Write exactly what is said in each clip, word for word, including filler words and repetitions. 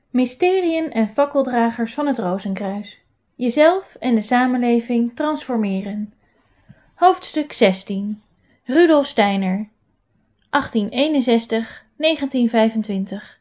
Mysteriën en fakkeldragers van het Rozenkruis. Jezelf en de samenleving transformeren. Hoofdstuk zestien. Rudolf Steiner. achttien eenenzestig tot negentien vijfentwintig.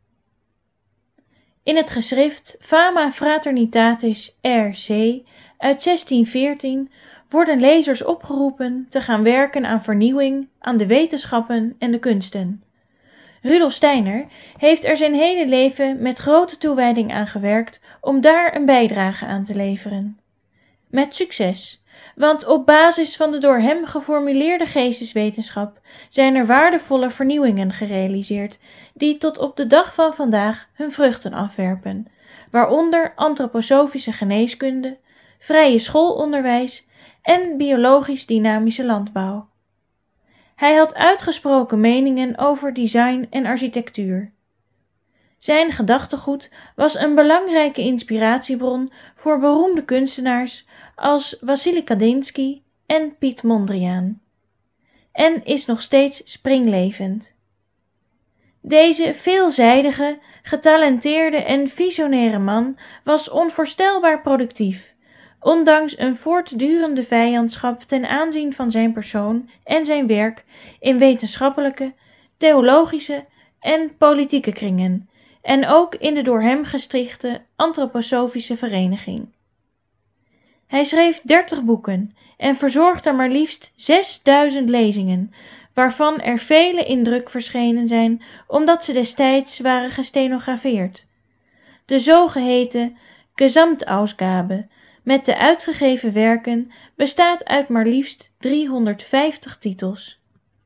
In het geschrift Fama Fraternitatis R C uit zestien veertien worden lezers opgeroepen te gaan werken aan vernieuwing, aan de wetenschappen en de kunsten. Rudolf Steiner heeft er zijn hele leven met grote toewijding aan gewerkt om daar een bijdrage aan te leveren. Met succes, want op basis van de door hem geformuleerde geesteswetenschap zijn er waardevolle vernieuwingen gerealiseerd die tot op de dag van vandaag hun vruchten afwerpen, waaronder antroposofische geneeskunde, vrije schoolonderwijs en biologisch-dynamische landbouw. Hij had uitgesproken meningen over design en architectuur. Zijn gedachtegoed was een belangrijke inspiratiebron voor beroemde kunstenaars als Wassily Kandinsky en Piet Mondriaan. En is nog steeds springlevend. Deze veelzijdige, getalenteerde en visionaire man was onvoorstelbaar productief, ondanks een voortdurende vijandschap ten aanzien van zijn persoon en zijn werk in wetenschappelijke, theologische en politieke kringen, en ook in de door hem gestichte antroposofische vereniging. Hij schreef dertig boeken en verzorgde maar liefst zesduizend lezingen, waarvan er vele in druk verschenen zijn omdat ze destijds waren gestenografeerd. De zogeheten Gesamtausgabe met de uitgegeven werken bestaat uit maar liefst driehonderdvijftig titels.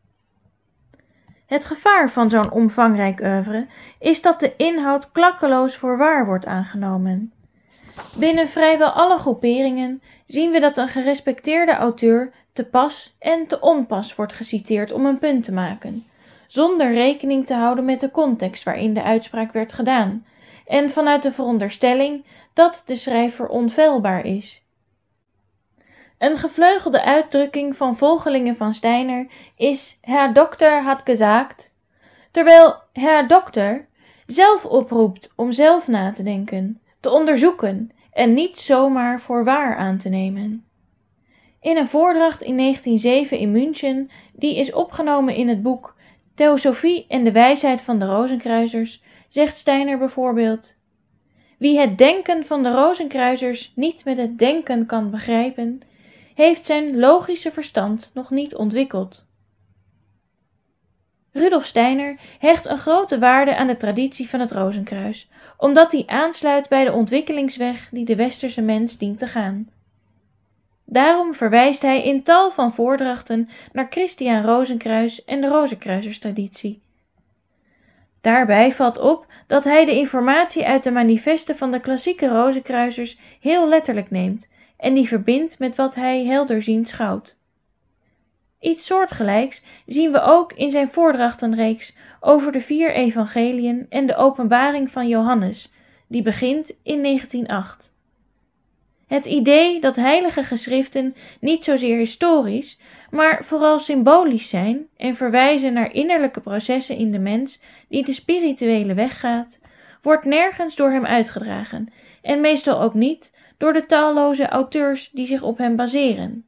Het gevaar van zo'n omvangrijk oeuvre is dat de inhoud klakkeloos voor waar wordt aangenomen. Binnen vrijwel alle groeperingen zien we dat een gerespecteerde auteur te pas en te onpas wordt geciteerd om een punt te maken, zonder rekening te houden met de context waarin de uitspraak werd gedaan, en vanuit de veronderstelling dat de schrijver onfeilbaar is. Een gevleugelde uitdrukking van volgelingen van Steiner is Herr Doktor hat gesagt, terwijl Herr Doktor zelf oproept om zelf na te denken, te onderzoeken en niet zomaar voor waar aan te nemen. In een voordracht in negentien zeven in München, die is opgenomen in het boek Theosofie en de wijsheid van de Rozenkruisers, zegt Steiner bijvoorbeeld: wie het denken van de Rozenkruisers niet met het denken kan begrijpen, heeft zijn logische verstand nog niet ontwikkeld. Rudolf Steiner hecht een grote waarde aan de traditie van het Rozenkruis, omdat die aansluit bij de ontwikkelingsweg die de westerse mens dient te gaan. Daarom verwijst hij in tal van voordrachten naar Christiaan Rozenkruis en de Rozenkruiserstraditie. Daarbij valt op dat hij de informatie uit de manifesten van de klassieke Rozenkruisers heel letterlijk neemt en die verbindt met wat hij helderziend schouwt. Iets soortgelijks zien we ook in zijn voordrachtenreeks over de vier evangeliën en de openbaring van Johannes, die begint in negentien acht. Het idee dat heilige geschriften niet zozeer historisch, maar vooral symbolisch zijn en verwijzen naar innerlijke processen in de mens die de spirituele weg gaat, wordt nergens door hem uitgedragen en meestal ook niet door de talloze auteurs die zich op hem baseren.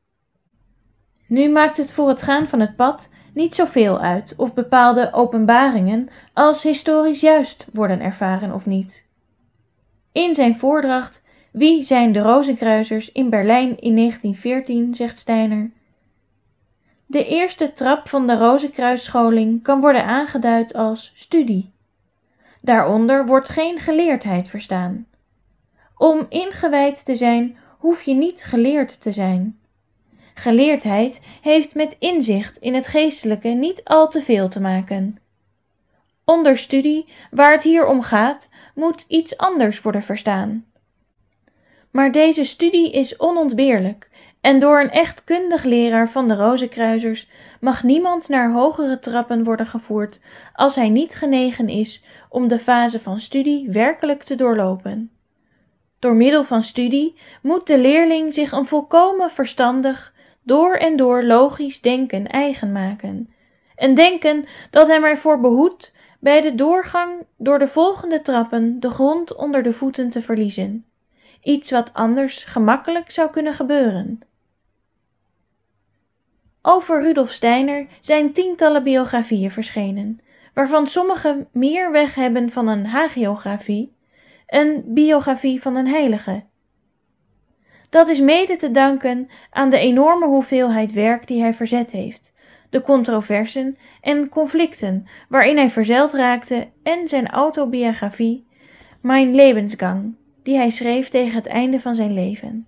Nu maakt het voor het gaan van het pad niet zoveel uit of bepaalde openbaringen als historisch juist worden ervaren of niet. In zijn voordracht Wie zijn de Rozenkruisers in Berlijn in negentien veertien zegt Steiner: de eerste trap van de Rozenkruisscholing kan worden aangeduid als studie. Daaronder wordt geen geleerdheid verstaan. Om ingewijd te zijn, hoef je niet geleerd te zijn. Geleerdheid heeft met inzicht in het geestelijke niet al te veel te maken. Onder studie, waar het hier om gaat, moet iets anders worden verstaan. Maar deze studie is onontbeerlijk en door een echt kundig leraar van de Rozenkruisers mag niemand naar hogere trappen worden gevoerd als hij niet genegen is om de fase van studie werkelijk te doorlopen. Door middel van studie moet de leerling zich een volkomen verstandig, door en door logisch denken eigen maken. Een denken dat hem ervoor behoedt bij de doorgang door de volgende trappen de grond onder de voeten te verliezen, iets wat anders gemakkelijk zou kunnen gebeuren. Over Rudolf Steiner zijn tientallen biografieën verschenen, waarvan sommige meer weg hebben van een hagiografie, een biografie van een heilige. Dat is mede te danken aan de enorme hoeveelheid werk die hij verzet heeft, de controversen en conflicten waarin hij verzeild raakte en zijn autobiografie Mein Lebensgang, die hij schreef tegen het einde van zijn leven.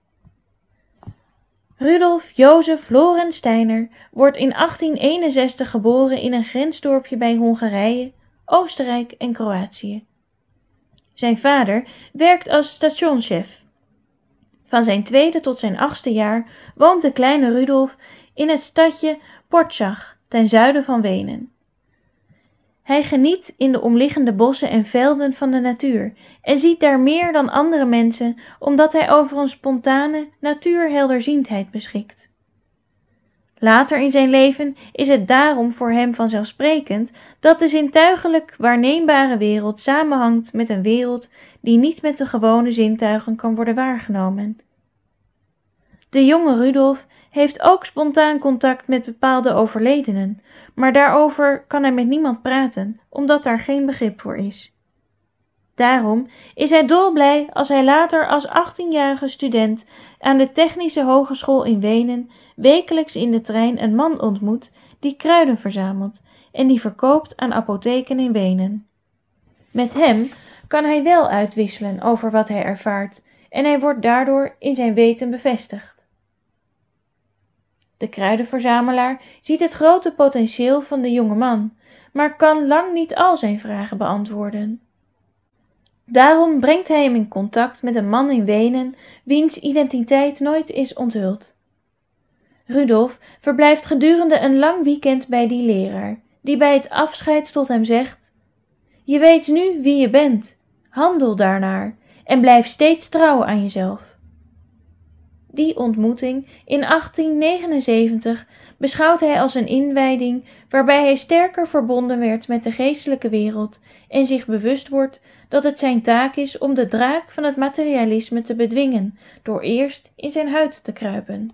Rudolf Jozef Lorenz Steiner wordt in achttien eenenzestig geboren in een grensdorpje bij Hongarije, Oostenrijk en Kroatië. Zijn vader werkt als stationschef. Van zijn tweede tot zijn achtste jaar woont de kleine Rudolf in het stadje Portschach ten zuiden van Wenen. Hij geniet in de omliggende bossen en velden van de natuur en ziet daar meer dan andere mensen omdat hij over een spontane natuurhelderziendheid beschikt. Later in zijn leven is het daarom voor hem vanzelfsprekend dat de zintuigelijk waarneembare wereld samenhangt met een wereld die niet met de gewone zintuigen kan worden waargenomen. De jonge Rudolf heeft ook spontaan contact met bepaalde overledenen, maar daarover kan hij met niemand praten, omdat daar geen begrip voor is. Daarom is hij dolblij als hij later als achttienjarige student aan de Technische Hogeschool in Wenen wekelijks in de trein een man ontmoet die kruiden verzamelt en die verkoopt aan apotheken in Wenen. Met hem kan hij wel uitwisselen over wat hij ervaart en hij wordt daardoor in zijn weten bevestigd. De kruidenverzamelaar ziet het grote potentieel van de jonge man, maar kan lang niet al zijn vragen beantwoorden. Daarom brengt hij hem in contact met een man in Wenen, wiens identiteit nooit is onthuld. Rudolf verblijft gedurende een lang weekend bij die leraar, die bij het afscheid tot hem zegt: "Je weet nu wie je bent, handel daarnaar en blijf steeds trouw aan jezelf." Die ontmoeting in achttien negenenzeventig beschouwt hij als een inwijding waarbij hij sterker verbonden werd met de geestelijke wereld en zich bewust wordt dat het zijn taak is om de draak van het materialisme te bedwingen door eerst in zijn huid te kruipen.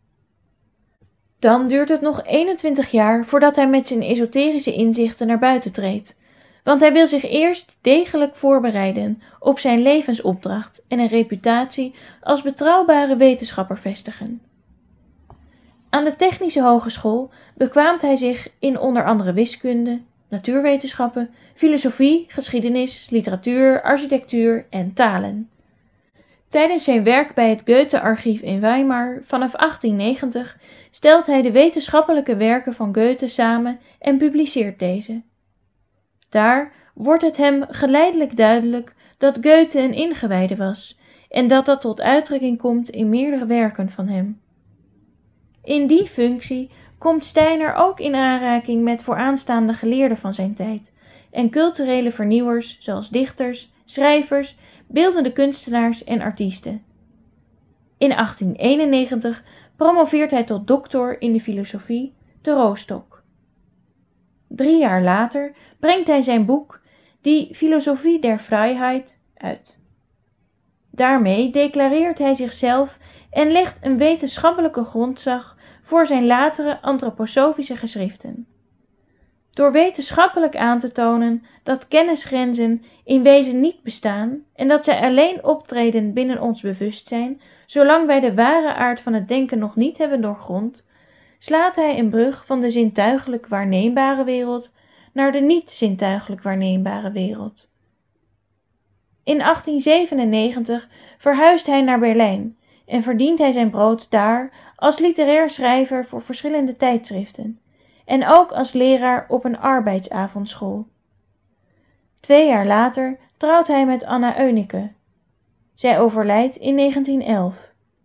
Dan duurt het nog eenentwintig jaar voordat hij met zijn esoterische inzichten naar buiten treedt, want hij wil zich eerst degelijk voorbereiden op zijn levensopdracht en een reputatie als betrouwbare wetenschapper vestigen. Aan de Technische Hogeschool bekwaamt hij zich in onder andere wiskunde, natuurwetenschappen, filosofie, geschiedenis, literatuur, architectuur en talen. Tijdens zijn werk bij het Goethe-archief in Weimar vanaf achttien negentig stelt hij de wetenschappelijke werken van Goethe samen en publiceert deze. Daar wordt het hem geleidelijk duidelijk dat Goethe een ingewijde was en dat dat tot uitdrukking komt in meerdere werken van hem. In die functie komt Steiner ook in aanraking met vooraanstaande geleerden van zijn tijd en culturele vernieuwers zoals dichters, schrijvers, beeldende kunstenaars en artiesten. In achttien eenennegentig promoveert hij tot doctor in de filosofie te Rostock. Drie jaar later brengt hij zijn boek Die Philosophie der Freiheit uit. Daarmee declareert hij zichzelf en legt een wetenschappelijke grondslag voor zijn latere antroposofische geschriften. Door wetenschappelijk aan te tonen dat kennisgrenzen in wezen niet bestaan en dat zij alleen optreden binnen ons bewustzijn, zolang wij de ware aard van het denken nog niet hebben doorgrond, slaat hij een brug van de zintuigelijk waarneembare wereld naar de niet-zintuigelijk waarneembare wereld. In achttien zevenennegentig verhuist hij naar Berlijn en verdient hij zijn brood daar als literair schrijver voor verschillende tijdschriften en ook als leraar op een arbeidsavondschool. Twee jaar later trouwt hij met Anna Eunike. Zij overlijdt in negentien elf.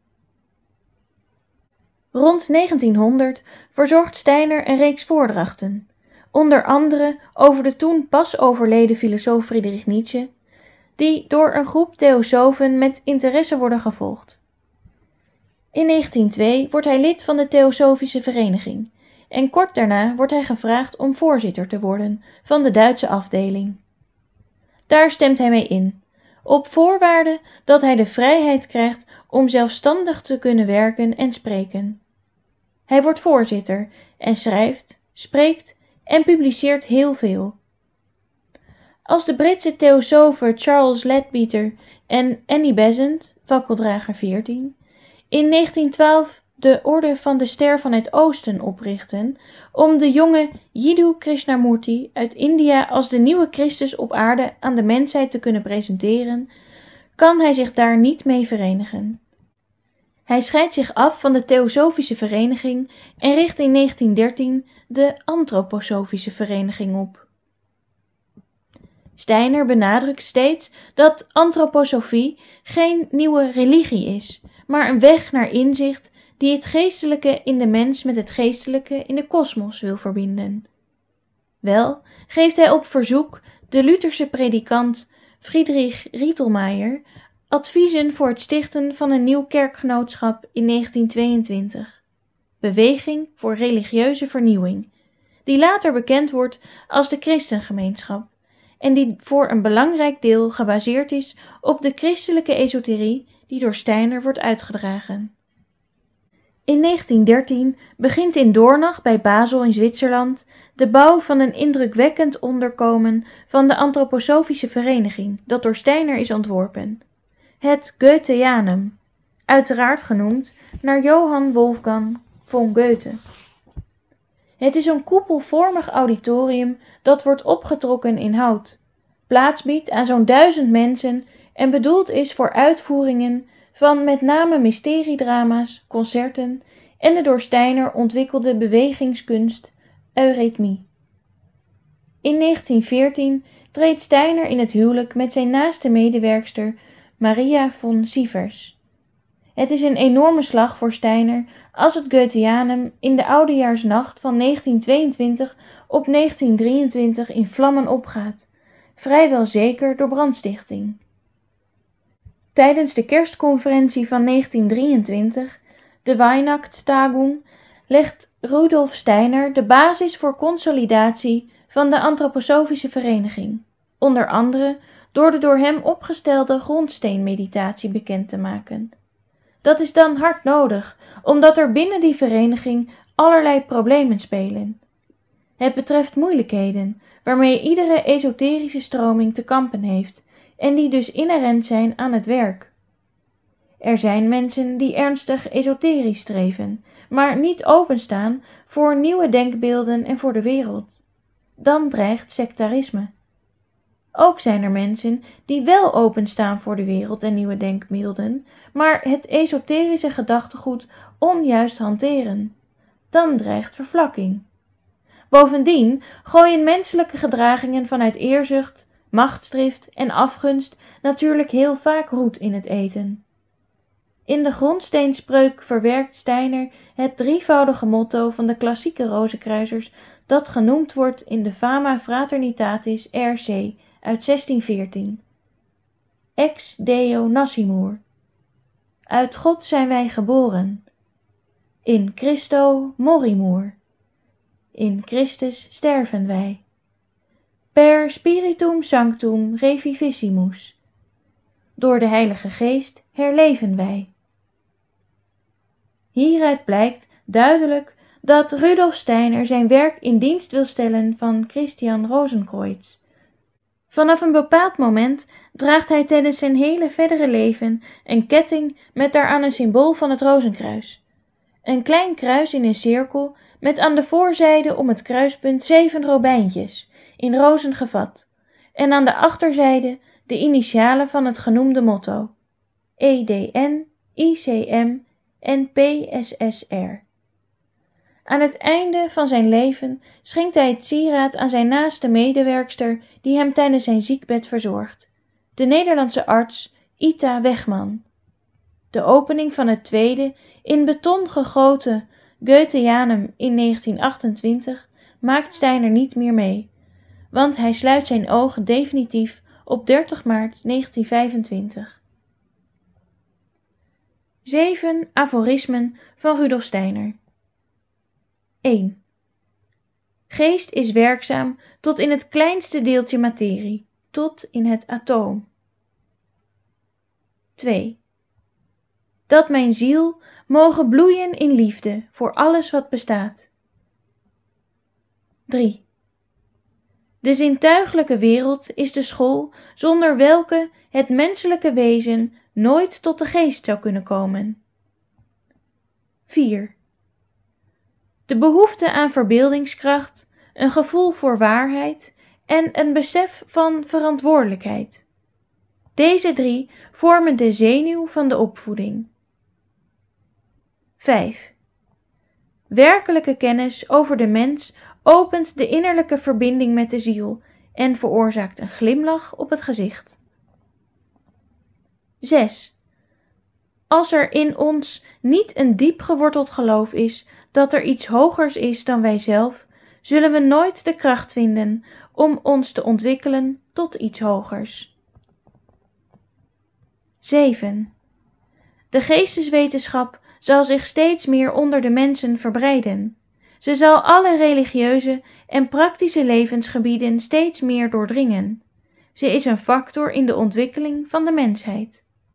Rond negentienhonderd verzorgt Steiner een reeks voordrachten, onder andere over de toen pas overleden filosoof Friedrich Nietzsche, die door een groep theosofen met interesse worden gevolgd. In negentien twee wordt hij lid van de Theosofische Vereniging en kort daarna wordt hij gevraagd om voorzitter te worden van de Duitse afdeling. Daar stemt hij mee in, op voorwaarde dat hij de vrijheid krijgt om zelfstandig te kunnen werken en spreken. Hij wordt voorzitter en schrijft, spreekt en publiceert heel veel. Als de Britse theosofen Charles Leadbeater en Annie Besant, fakkeldrager veertien, in negentien twaalf de Orde van de Ster van het Oosten oprichten om de jonge Jiddu Krishnamurti uit India als de nieuwe Christus op aarde aan de mensheid te kunnen presenteren, kan hij zich daar niet mee verenigen. Hij scheidt zich af van de Theosofische Vereniging en richt in negentien dertien de Antroposofische Vereniging op. Steiner benadrukt steeds dat antroposofie geen nieuwe religie is, maar een weg naar inzicht die het geestelijke in de mens met het geestelijke in de kosmos wil verbinden. Wel geeft hij op verzoek de Lutherse predikant Friedrich Rietelmeier adviezen voor het stichten van een nieuw kerkgenootschap in negentien tweeëntwintig, Beweging voor Religieuze Vernieuwing, die later bekend wordt als de Christengemeenschap en die voor een belangrijk deel gebaseerd is op de christelijke esoterie die door Steiner wordt uitgedragen. In negentien dertien begint in Dornach bij Basel in Zwitserland de bouw van een indrukwekkend onderkomen van de Antroposofische Vereniging dat door Steiner is ontworpen. Het Goetheanum, uiteraard genoemd naar Johann Wolfgang von Goethe. Het is een koepelvormig auditorium dat wordt opgetrokken in hout, plaats biedt aan zo'n duizend mensen en bedoeld is voor uitvoeringen van met name mysteriedrama's, concerten en de door Steiner ontwikkelde bewegingskunst eurythmie. In negentien veertien treedt Steiner in het huwelijk met zijn naaste medewerkster Maria von Sievers. Het is een enorme slag voor Steiner als het Goetheanum in de oudejaarsnacht van negentien tweeëntwintig op negentien drieëntwintig in vlammen opgaat, vrijwel zeker door brandstichting. Tijdens de kerstconferentie van negentien drieëntwintig, de Weihnachtstagung, legt Rudolf Steiner de basis voor consolidatie van de Antroposofische Vereniging, onder andere door de door hem opgestelde grondsteenmeditatie bekend te maken. Dat is dan hard nodig, omdat er binnen die vereniging allerlei problemen spelen. Het betreft moeilijkheden, waarmee iedere esoterische stroming te kampen heeft en die dus inherent zijn aan het werk. Er zijn mensen die ernstig esoterisch streven, maar niet openstaan voor nieuwe denkbeelden en voor de wereld. Dan dreigt sectarisme. Ook zijn er mensen die wel openstaan voor de wereld en nieuwe denkbeelden, maar het esoterische gedachtegoed onjuist hanteren. Dan dreigt vervlakking. Bovendien gooien menselijke gedragingen vanuit eerzucht, machtsdrift en afgunst natuurlijk heel vaak roet in het eten. In de grondsteenspreuk verwerkt Steiner het drievoudige motto van de klassieke Rozenkruisers dat genoemd wordt in de Fama Fraternitatis R C uit zestien veertien. Ex Deo nascimur. Uit God zijn wij geboren. In Christo morimur. In Christus sterven wij. Per spiritum sanctum revivissimus. Door de Heilige Geest herleven wij. Hieruit blijkt duidelijk dat Rudolf Steiner zijn werk in dienst wil stellen van Christian Rosenkreuz. Vanaf een bepaald moment draagt hij tijdens zijn hele verdere leven een ketting met daaraan een symbool van het Rozenkruis. Een klein kruis in een cirkel met aan de voorzijde om het kruispunt zeven robijntjes, in rozen gevat, en aan de achterzijde de initialen van het genoemde motto, E D N, I C M en P S S R. Aan het einde van zijn leven schenkt hij het sieraad aan zijn naaste medewerkster die hem tijdens zijn ziekbed verzorgt, de Nederlandse arts Ita Wegman. De opening van het tweede, in beton gegoten Goetheanum in negentien achtentwintig maakt Steiner niet meer mee, want hij sluit zijn ogen definitief op dertig maart negentien vijfentwintig. Zeven aforismen van Rudolf Steiner. één. Geest is werkzaam tot in het kleinste deeltje materie, tot in het atoom. twee. Dat mijn ziel mogen bloeien in liefde voor alles wat bestaat. drie. De zintuiglijke wereld is de school zonder welke het menselijke wezen nooit tot de geest zou kunnen komen. vier. De behoefte aan verbeeldingskracht, een gevoel voor waarheid en een besef van verantwoordelijkheid. Deze drie vormen de zenuw van de opvoeding. vijf. Werkelijke kennis over de mens opent de innerlijke verbinding met de ziel en veroorzaakt een glimlach op het gezicht. zes. Als er in ons niet een diep geworteld geloof is dat er iets hogers is dan wij zelf, zullen we nooit de kracht vinden om ons te ontwikkelen tot iets hogers. zeven. De geesteswetenschap zal zich steeds meer onder de mensen verbreiden. Ze zal alle religieuze en praktische levensgebieden steeds meer doordringen. Ze is een factor in de ontwikkeling van de mensheid.